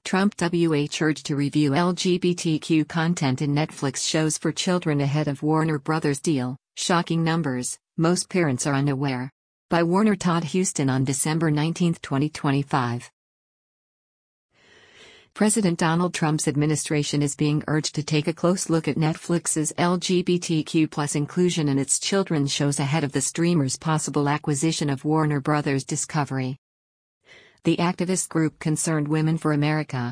Trump WH urged to review LGBTQ content in Netflix shows for children ahead of Warner Brothers deal. Shocking numbers, most parents are unaware. By Warner Todd Huston on December 19, 2025. President Donald Trump's administration is being urged to take a close look at Netflix's LGBTQ+ inclusion in its children's shows ahead of the streamer's possible acquisition of Warner Brothers Discovery. The activist group Concerned Women for America,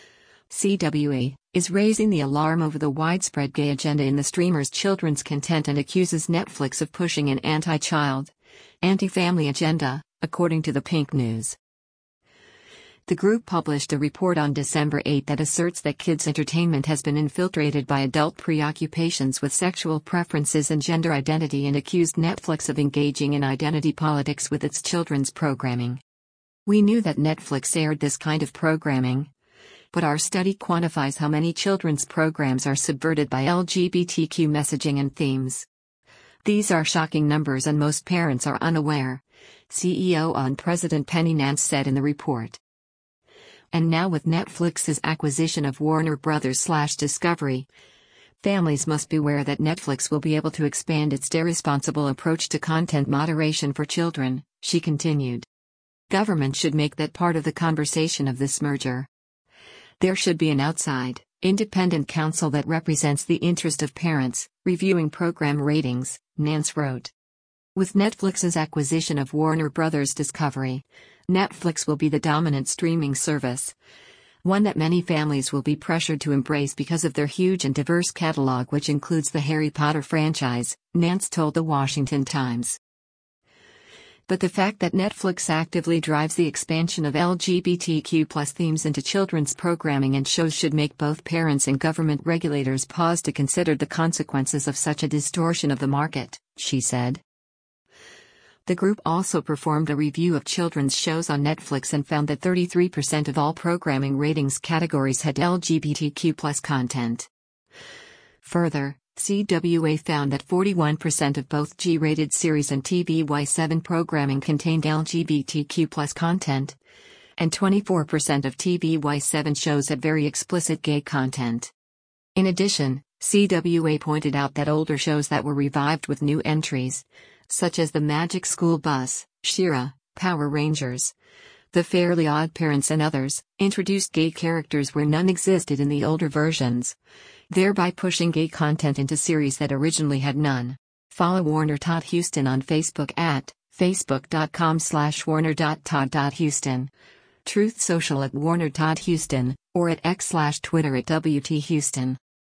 CWA, is raising the alarm over the widespread gay agenda in the streamer's children's content and accuses Netflix of pushing an anti-child, anti-family agenda, according to the Pink News. The group published a report on December 8 that asserts that kids' entertainment has been infiltrated by adult preoccupations with sexual preferences and gender identity and accused Netflix of engaging in identity politics with its children's programming. We knew that Netflix aired this kind of programming, but our study quantifies how many children's programs are subverted by LGBTQ messaging and themes. These are shocking numbers and most parents are unaware, CEO and President Penny Nance said in the report. And now with Netflix's acquisition of Warner Brothers/Discovery, families must beware that Netflix will be able to expand its irresponsible approach to content moderation for children, she continued. Government should make that part of the conversation of this merger. There should be an outside, independent counsel that represents the interest of parents, reviewing program ratings, Nance wrote. With Netflix's acquisition of Warner Brothers Discovery, Netflix will be the dominant streaming service, one that many families will be pressured to embrace because of their huge and diverse catalog, which includes the Harry Potter franchise, Nance told The Washington Times. But the fact that Netflix actively drives the expansion of LGBTQ+ themes into children's programming and shows should make both parents and government regulators pause to consider the consequences of such a distortion of the market, she said. The group also performed a review of children's shows on Netflix and found that 33% of all programming ratings categories had LGBTQ+ content. Further, CWA found that 41% of both G-rated series and TVY7 programming contained LGBTQ+ content, and 24% of TVY7 shows had very explicit gay content. In addition, CWA pointed out that older shows that were revived with new entries, such as The Magic School Bus, She-Ra, Power Rangers, The Fairly Odd Parents and others, introduced gay characters where none existed in the older versions, thereby pushing gay content into series that originally had none. Follow Warner Todd Huston on Facebook at facebook.com/warner.todd.huston, Truth Social at Warner Todd Huston, or at X/Twitter at WT Huston.